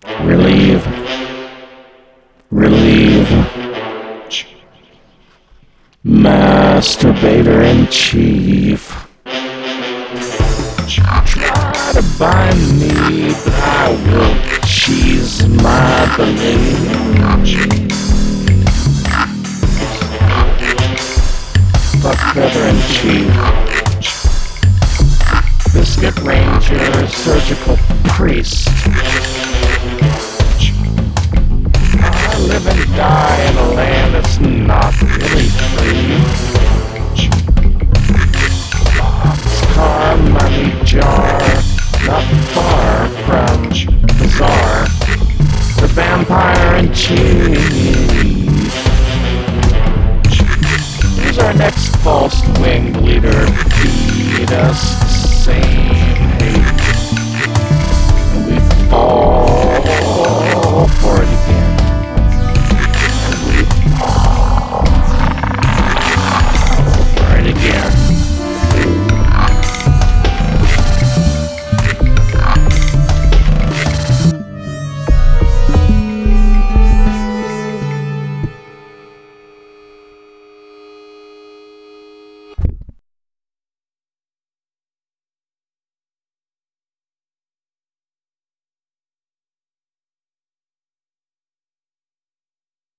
Relieve. Relieve. Masturbator-in-chief. Try to bind me, but I will cheese my belief. Fuck Feather-in-chief. Biscuit Ranger, surgical priest. I live and die in a land that's not really free. Boxcar, money jar, not far from bizarre. The Vampire-in-chief. Who's our next false winged leader? Feed us the same hate. And we fall